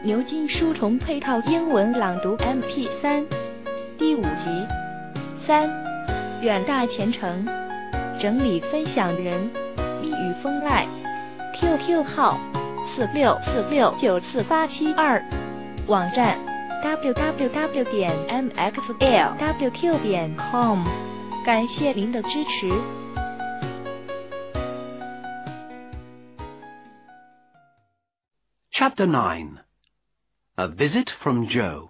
牛津书虫配套英文朗读 MP3 第5集。3. 远大前程，整理分享人蜜语风赖 ，QQ 号4646948772，网站 www.mxlwq.com， 感谢您的支持。 Chapter 9. A Visit from Joe.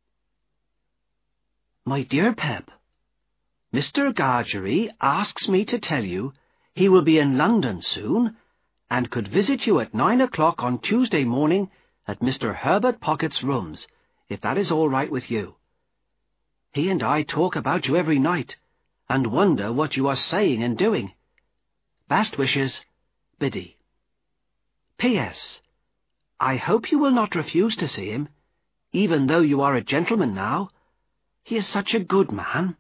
My dear Pep, Mr. Gargery asks me to tell you he will be in London soon and could visit you at 9 o'clock on Tuesday morning at Mr. Herbert Pocket's rooms, if that is all right with you. He and I talk about you every night and wonder what you are saying and doing. Best wishes, Biddy. P.S. I hope you will not refuse to see him, even though you are a gentleman now. He is such a good man.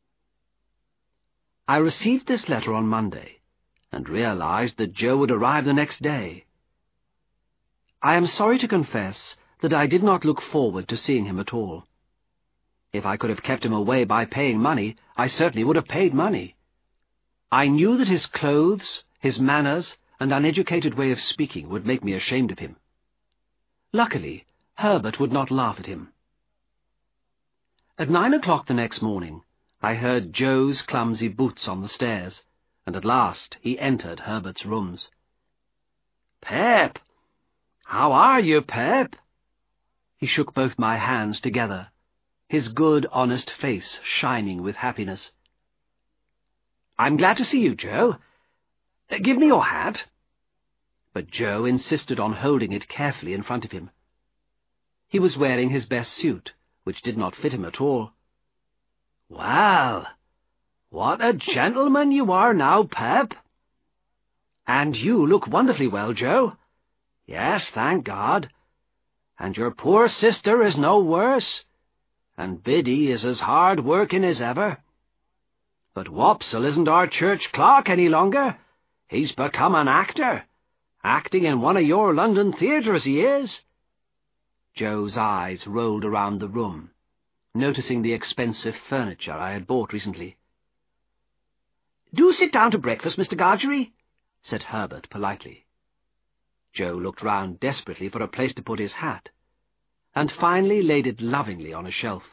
I received this letter on Monday, and realized that Joe would arrive the next day. I am sorry to confess that I did not look forward to seeing him at all. If I could have kept him away by paying money, I certainly would have paid money. I knew that his clothes, his manners, and uneducated way of speaking would make me ashamed of him. Luckily, Herbert would not laugh at him. At 9 o'clock the next morning, I heard Joe's clumsy boots on the stairs, and at last he entered Herbert's rooms. "Pep! How are you, Pep?" He shook both my hands together, his good, honest face shining with happiness. "I'm glad to see you, Joe. Give me your hat." But Joe insisted on holding it carefully in front of him. He was wearing his best suit, which did not fit him at all. "Well, what a gentleman you are now, Pep." "And you look wonderfully well, Joe." "Yes, thank God. And your poor sister is no worse, and Biddy is as hard working as ever. But Wopsle isn't our church clock any longer. He's become an actor. Acting in one of your London theatres, he is." Joe's eyes rolled around the room, noticing the expensive furniture I had bought recently. "Do sit down to breakfast, Mr. Gargery," said Herbert politely. Joe looked round desperately for a place to put his hat, and finally laid it lovingly on a shelf.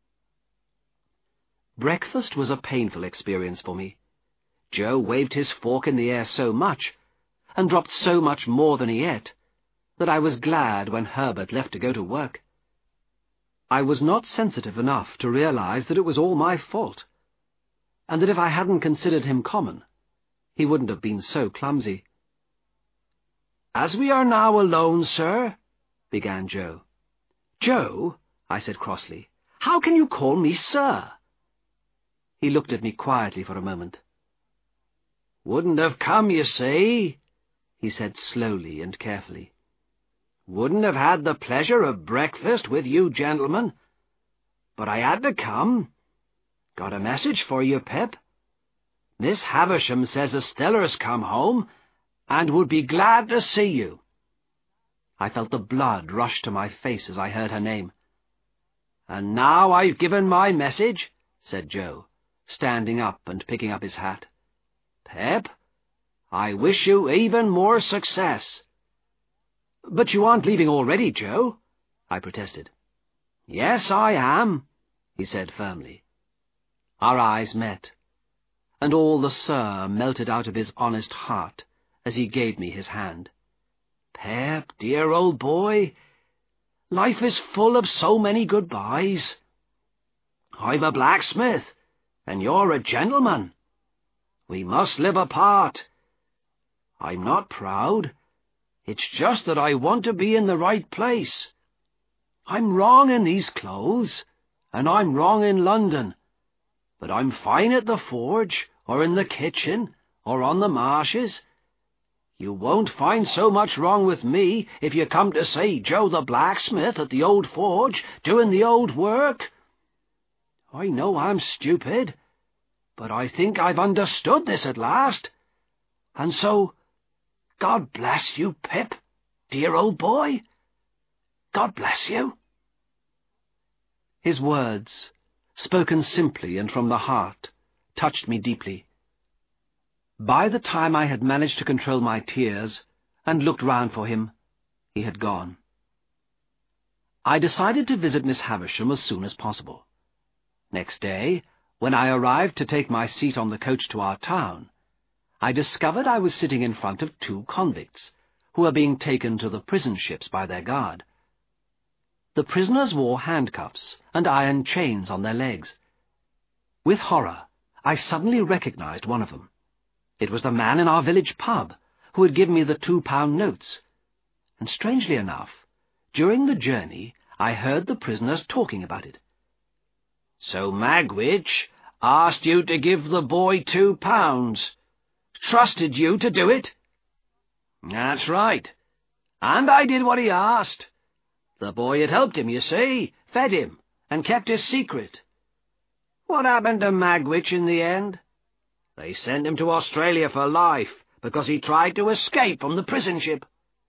Breakfast was a painful experience for me. Joe waved his fork in the air so much, and dropped so much more than he ate, that I was glad when Herbert left to go to work. I was not sensitive enough to realize that it was all my fault, and that if I hadn't considered him common, he wouldn't have been so clumsy. "As we are now alone, sir," began Joe. "Joe," I said crossly, "how can you call me sir?" He looked at me quietly for a moment. "Wouldn't have come, you see," he said slowly and carefully. "Wouldn't have had the pleasure of breakfast with you gentlemen. But I had to come. Got a message for you, Pep. Miss Havisham says Estella's come home, and would be glad to see you." I felt the blood rush to my face as I heard her name. "And now I've given my message," said Joe, standing up and picking up his hat. "Pep, I wish you even more success." "But you aren't leaving already, Joe," I protested. "Yes, I am," he said firmly. Our eyes met, and all the sir melted out of his honest heart as he gave me his hand. "Pep, dear old boy, life is full of so many goodbyes. I'm a blacksmith, and you're a gentleman. We must live apart. I'm not proud. It's just that I want to be in the right place. I'm wrong in these clothes, and I'm wrong in London, but I'm fine at the forge, or in the kitchen, or on the marshes. You won't find so much wrong with me if you come to see Joe the blacksmith at the old forge doing the old work. I know I'm stupid, but I think I've understood this at last, and so, God bless you, Pip, dear old boy. God bless you." His words, spoken simply and from the heart, touched me deeply. By the time I had managed to control my tears and looked round for him, he had gone. I decided to visit Miss Havisham as soon as possible. Next day, when I arrived to take my seat on the coach to our town, I discovered I was sitting in front of 2 convicts, who were being taken to the prison ships by their guard. The prisoners wore handcuffs and iron chains on their legs. With horror, I suddenly recognized one of them. It was the man in our village pub, who had given me the £2 notes. And strangely enough, during the journey, I heard the prisoners talking about it. "So Magwitch asked you to give the boy £2. Trusted you to do it?" "That's right. And I did what he asked. The boy had helped him, you see, fed him, and kept his secret. What happened to Magwitch in the end? They sent him to Australia for life, because he tried to escape from the prison ship."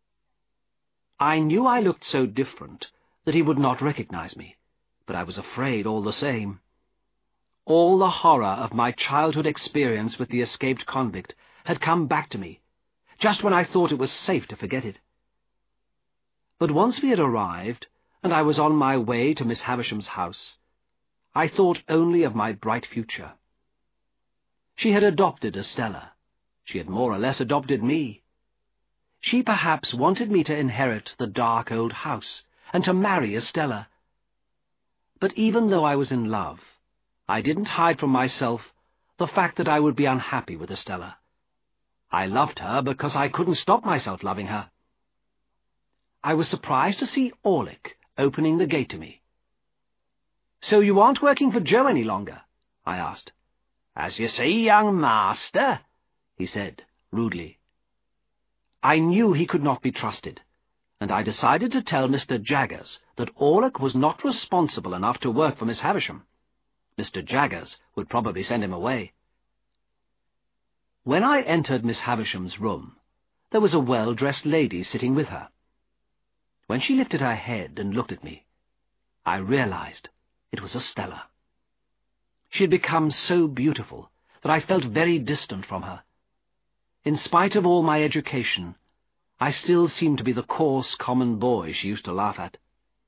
I knew I looked so different that he would not recognize me, but I was afraid all the same. All the horror of my childhood experience with the escaped convict had come back to me, just when I thought it was safe to forget it. But once we had arrived, and I was on my way to Miss Havisham's house, I thought only of my bright future. She had adopted Estella. She had more or less adopted me. She perhaps wanted me to inherit the dark old house and to marry Estella. But even though I was in love, I didn't hide from myself the fact that I would be unhappy with Estella. I loved her because I couldn't stop myself loving her. I was surprised to see Orlick opening the gate to me. "So you aren't working for Joe any longer?" I asked. "As you see, young master," he said rudely. I knew he could not be trusted, and I decided to tell Mr. Jaggers that Orlick was not responsible enough to work for Miss Havisham. Mr. Jaggers would probably send him away. When I entered Miss Havisham's room, there was a well-dressed lady sitting with her. When she lifted her head and looked at me, I realized it was Estella. She had become so beautiful that I felt very distant from her. In spite of all my education, I still seemed to be the coarse, common boy she used to laugh at.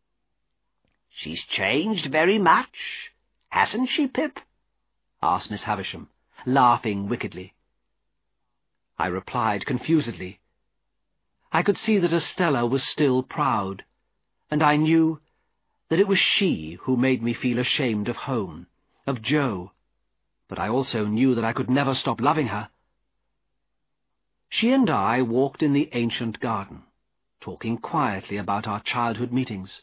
"She's changed very much, hasn't she, Pip?" asked Miss Havisham, laughing wickedly. I replied confusedly. I could see that Estella was still proud, and I knew that it was she who made me feel ashamed of home, of Joe, but I also knew that I could never stop loving her. She and I walked in the ancient garden, talking quietly about our childhood meetings.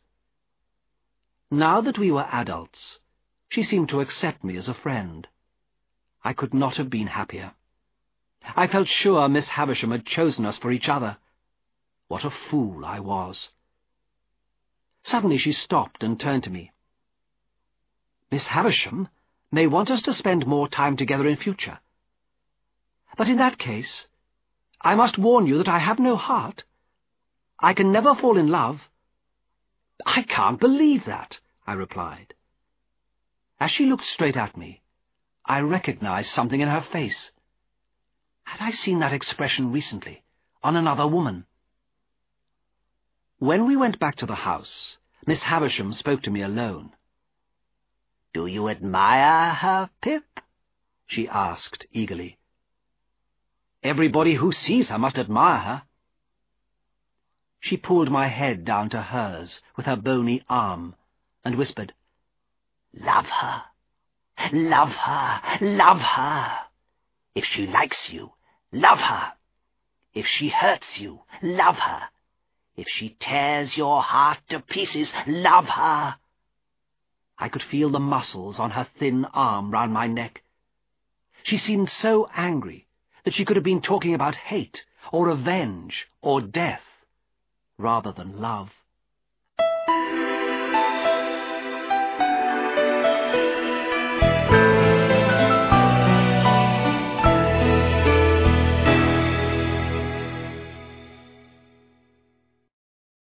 Now that we were adults, she seemed to accept me as a friend. I could not have been happier. I felt sure Miss Havisham had chosen us for each other. What a fool I was. Suddenly she stopped and turned to me. "Miss Havisham may want us to spend more time together in future. But in that case, I must warn you that I have no heart. I can never fall in love." "I can't believe that," I replied. As she looked straight at me, I recognized something in her face. Had I seen that expression recently, on another woman? When we went back to the house, Miss Havisham spoke to me alone. "Do you admire her, Pip?" she asked eagerly. "Everybody who sees her must admire her." She pulled my head down to hers with her bony arm and whispered, "Love her, love her, love her. If she likes you, love her. If she hurts you, love her. If she tears your heart to pieces, love her." I could feel the muscles on her thin arm round my neck. She seemed so angry that she could have been talking about hate or revenge or death, rather than love.